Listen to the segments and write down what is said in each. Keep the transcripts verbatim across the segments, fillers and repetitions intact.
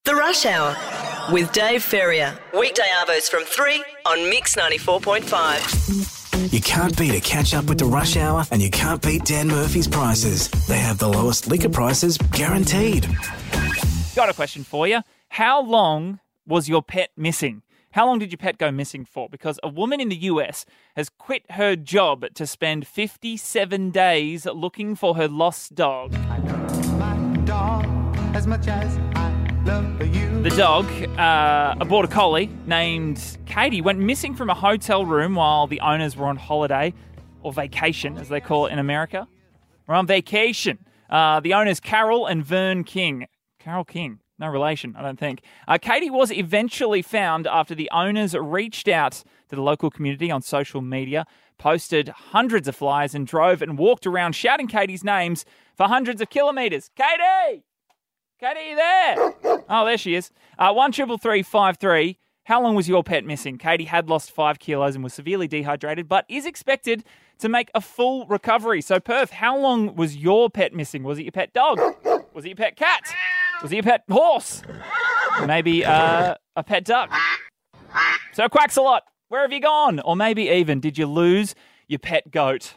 The Rush Hour with Dave Ferrier. Weekday arvos from three on Mix ninety-four point five. You can't beat a catch-up with the Rush Hour, and you can't beat Dan Murphy's prices. They have the lowest liquor prices guaranteed. Got a question for you. How long was your pet missing? How long did your pet go missing for? Because a woman in the U S has quit her job to spend fifty-seven days looking for her lost dog. I love my dog as much as I love you. The dog, uh, a border collie named Katie, went missing from a hotel room while the owners were on holiday, or vacation, as they call it in America. We're on vacation. Uh, the owners, Carol and Vern King. Carol King. No relation, I don't think. Uh, Katie was eventually found after the owners reached out to the local community on social media, posted hundreds of flyers and drove and walked around shouting Katie's names for hundreds of kilometres. Katie! Katie, you there? Oh, there she is. Uh, one triple three five three. How long was your pet missing? Katie had lost five kilos and was severely dehydrated, but is expected to make a full recovery. So, Perth, how long was your pet missing? Was it your pet dog? Was it your pet cat? Was it your pet horse? Maybe uh, a pet duck? So, quacks a lot. Where have you gone? Or maybe even, did you lose your pet goat?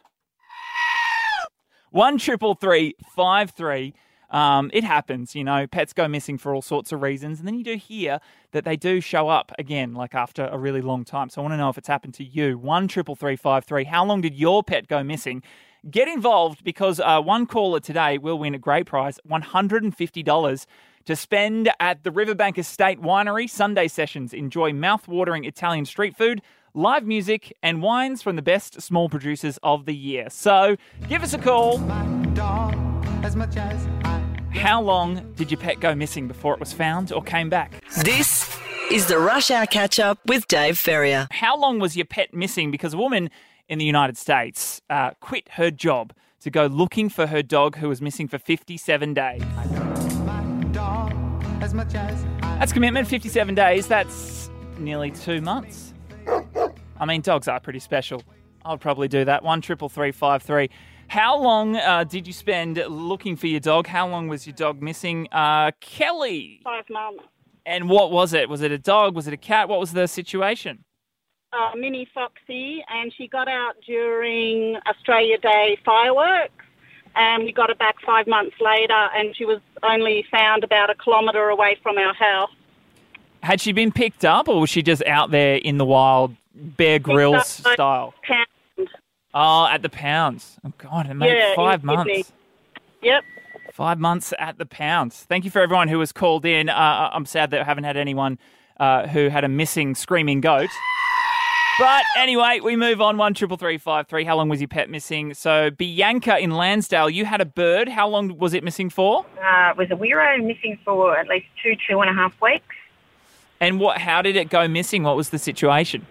One triple three five three. Um, it happens, you know, pets go missing for all sorts of reasons. And then you do hear that they do show up again, like after a really long time. So I want to know if it's happened to you. One triple three five three. How long did your pet go missing? Get involved because uh, one caller today will win a great prize, one hundred fifty dollars to spend at the Riverbank Estate Winery. Sunday sessions. Enjoy mouth-watering Italian street food, live music, and wines from the best small producers of the year. So give us a call. My dog as much as I How long did your pet go missing before it was found or came back? This is the Rush Hour Catch-Up with Dave Ferrier. How long was your pet missing? Because a woman in the United States uh, quit her job to go looking for her dog who was missing for fifty-seven days. my dog as much as I That's commitment, fifty-seven days. That's nearly two months. I mean, dogs are pretty special. I would probably do that. One triple three five three. How long uh, did you spend looking for your dog? How long was your dog missing? Uh, Kelly. Five months. And what was it? Was it a dog? Was it a cat? What was the situation? Uh, Mini Foxy, and she got out during Australia Day fireworks, and we got her back five months later, and she was only found about a kilometre away from our house. Had she been picked up, or was she just out there in the wild, Bear Grylls Picked up by style? pound. Oh, at the pounds. Oh, God, it made Yeah, five in months. Sydney. Yep. Five months at the pounds. Thank you for everyone who has called in. Uh, I'm sad that I haven't had anyone uh, who had a missing screaming goat. But anyway, we move on. One triple three five three. How long was your pet missing? So Bianca in Lansdale, you had a bird. How long was it missing for? Uh, it was a Wiro missing for at least two, two and a half weeks. And what? How did it go missing? What was the situation?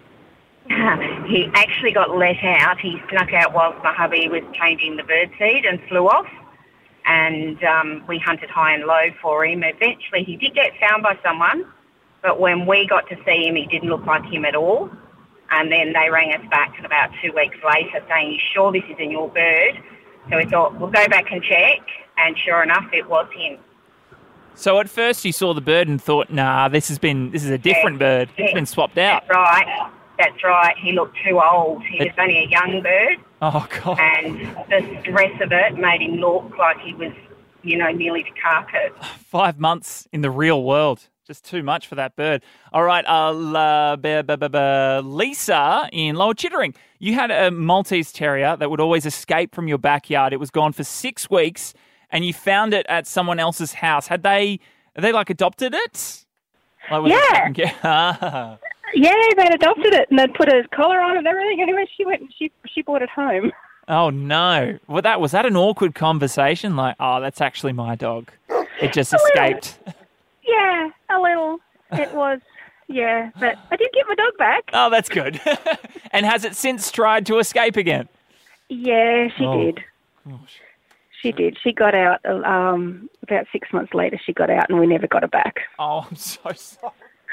He actually got let out. He snuck out whilst my hubby was changing the bird seed and flew off. And um, we hunted high and low for him. Eventually, he did get found by someone, but when we got to see him, he didn't look like him at all. And then they rang us back about two weeks later saying, "You sure this isn't your bird?" So we thought, we'll go back and check. And sure enough, it was him. So at first you saw the bird and thought, nah, this has been this is a different Yeah. bird. It's Yeah. been swapped out. That's right. That's right. He looked too old. He was only a young bird. Oh, God. And the stress of it made him look like he was, you know, nearly to carpet. Five months in the real world. Just too much for that bird. All right, uh, la, ba, ba, ba, ba, Lisa in Lower Chittering. You had a Maltese Terrier that would always escape from your backyard. It was gone for six weeks, and you found it at someone else's house. Had they, had they like, adopted it? Like, was Yeah. It taken care- Yeah, they'd adopted it and they'd put a collar on it and everything. Anyway, she went and she she brought it home. Oh, no. Well, that, was that an awkward conversation? Like, oh, that's actually my dog. It just escaped. Yeah, a little. It was, yeah. But I did get my dog back. Oh, that's good. And has it since tried to escape again? Yeah, she Oh. did. She did. She got out um, about six months later. She got out and we never got her back. Oh, I'm so sorry.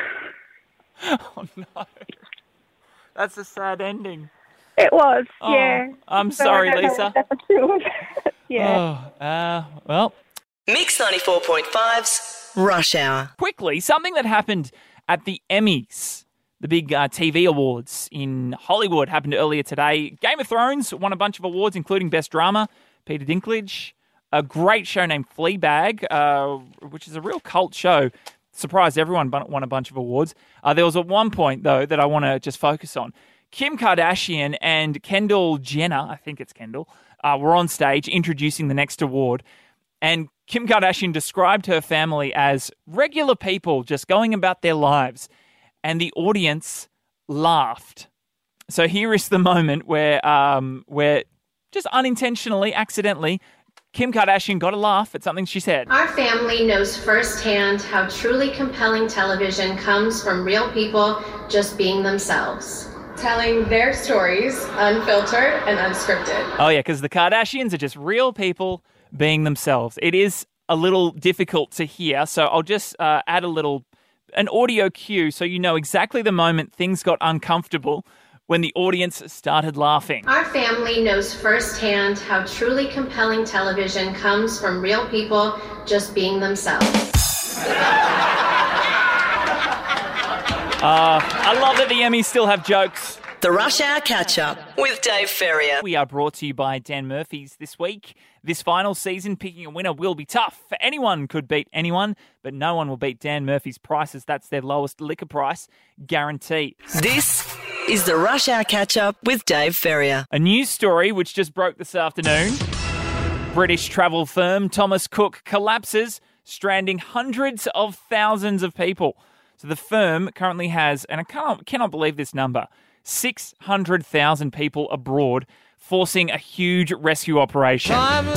Oh, no. That's a sad ending. It was, Oh, yeah. I'm So sorry, I don't know Lisa. what happened to her. Yeah. Oh, uh, well, Mix ninety-four point five's Rush Hour. Quickly, something that happened at the Emmys, the big uh, T V awards in Hollywood, happened earlier today. Game of Thrones won a bunch of awards, including Best Drama, Peter Dinklage. A great show named Fleabag, uh, which is a real cult show. Surprised everyone, but won a bunch of awards. Uh, there was at one point, though, that I want to just focus on. Kim Kardashian and Kendall Jenner, I think it's Kendall, uh, were on stage introducing the next award. And Kim Kardashian described her family as regular people just going about their lives. And the audience laughed. So here is the moment where, um, where just unintentionally, accidentally, Kim Kardashian got a laugh at something she said. Our family knows firsthand how truly compelling television comes from real people just being themselves. Telling their stories unfiltered and unscripted. Oh, yeah, because the Kardashians are just real people being themselves. It is a little difficult to hear, so I'll just uh, add a little, an audio cue so you know exactly the moment things got uncomfortable when the audience started laughing. Our family knows firsthand how truly compelling television comes from real people just being themselves. Uh, I love that the Emmys still have jokes. The Rush Hour Catch-Up with Dave Ferrier. We are brought to you by Dan Murphy's this week. This final season, picking a winner will be tough. Anyone could beat anyone, but no one will beat Dan Murphy's prices. That's their lowest liquor price guarantee. This is the Rush Hour Catch-Up with Dave Ferrier. A news story which just broke this afternoon. British travel firm Thomas Cook collapses, stranding hundreds of thousands of people. So the firm currently has, and I cannot, cannot believe this number, six hundred thousand people abroad, forcing a huge rescue operation. I'm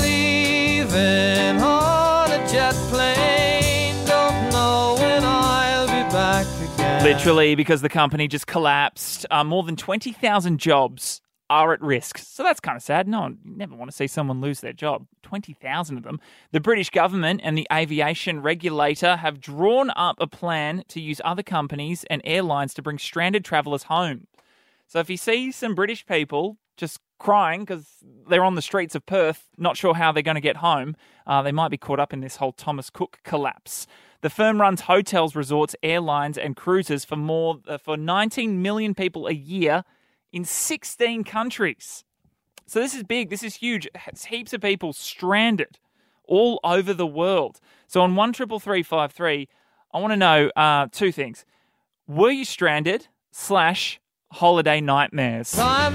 leaving on a jet plane, don't know when I'll be back again. Literally, because the company just collapsed. Uh, more than twenty thousand jobs are at risk. So that's kind of sad. No one, you never want to see someone lose their job. twenty thousand of them. The British government and the aviation regulator have drawn up a plan to use other companies and airlines to bring stranded travellers home. So if you see some British people just crying because they're on the streets of Perth, not sure how they're going to get home, uh, they might be caught up in this whole Thomas Cook collapse. The firm runs hotels, resorts, airlines and cruises for more uh, for nineteen million people a year in sixteen countries. So this is big. This is huge. It's heaps of people stranded all over the world. So on one triple three five three, I want to know uh, two things. Were you stranded slash holiday nightmares? I'm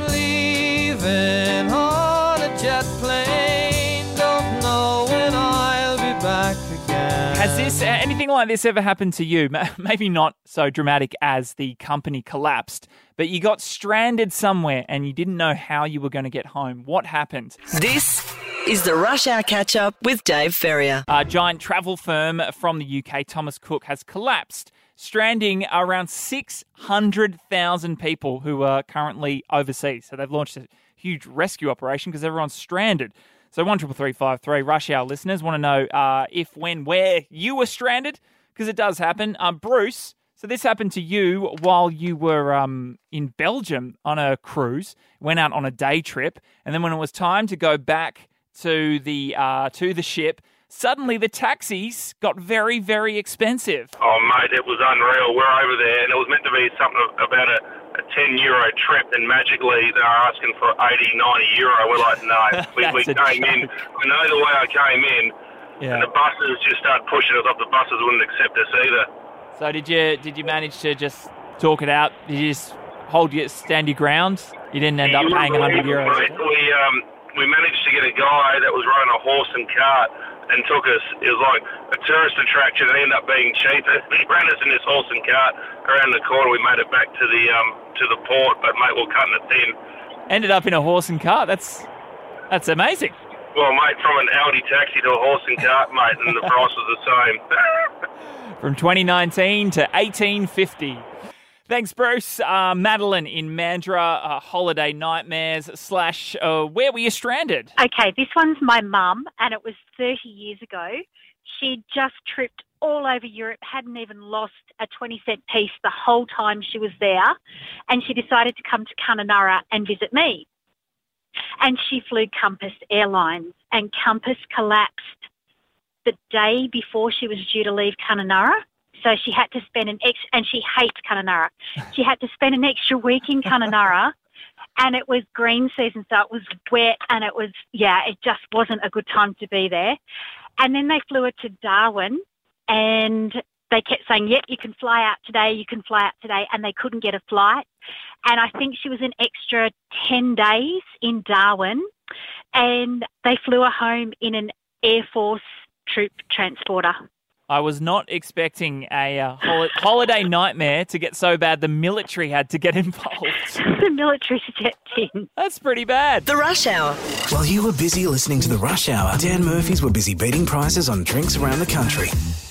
leaving on a jet plane, don't know when I'll be back again. Has this, anything like this ever happened to you? Maybe not so dramatic as the company collapsed, but you got stranded somewhere and you didn't know how you were going to get home. What happened? This is the Rush Hour Catch-Up with Dave Ferrier. A giant travel firm from the U K, Thomas Cook, has collapsed, stranding around six hundred thousand people who are currently overseas. So they've launched a huge rescue operation because everyone's stranded. So one triple three five three, Rush Hour listeners want to know uh, if, when, where you were stranded, because it does happen. Um, Bruce, so this happened to you while you were um, in Belgium on a cruise, went out on a day trip, and then when it was time to go back to the uh, to the ship, suddenly the taxis got very, very expensive. Oh, mate, it was unreal. We're over there, and it was meant to be something about a, a ten euro trip, and magically they were asking for eighty, ninety euro. We're like, no. we we came joke. in. I know the way I came in, yeah. And the buses just started pushing us up. The buses wouldn't accept us either. So did you did you manage to just talk it out? Did you just hold your, stand your ground? You didn't end up paying one hundred euros? Mate, we, um, we managed to get a guy that was running a horse and cart and took us. It was like a tourist attraction. It ended up being cheaper. He ran us in this horse and cart around the corner. We made it back to the um to the port, but mate, we're cutting it thin. Ended up in a horse and cart. That's that's amazing. Well, mate, from an Audi taxi to a horse and cart, mate, and the price was the same. From twenty nineteen to eighteen fifty. Thanks, Bruce. Uh, Madeline in Mandurah, uh, holiday nightmares slash uh, where were you stranded? Okay, this one's my mum, and it was thirty years ago. She'd just tripped all over Europe, hadn't even lost a twenty cent piece the whole time she was there, and she decided to come to Kununurra and visit me. And she flew Compass Airlines, and Compass collapsed the day before she was due to leave Kununurra. So she had to spend an extra, and she hates Kununurra. She had to spend an extra week in Kununurra, and it was green season, so it was wet, and it was, yeah, it just wasn't a good time to be there. And then they flew her to Darwin, and they kept saying, yep, you can fly out today, you can fly out today, and they couldn't get a flight. And I think she was an extra ten days in Darwin, and they flew her home in an Air Force troop transporter. I was not expecting a uh, hol- holiday nightmare to get so bad the military had to get involved. The military stepped in. That's pretty bad. The Rush Hour. While you were busy listening to The Rush Hour, Dan Murphy's were busy beating prices on drinks around the country.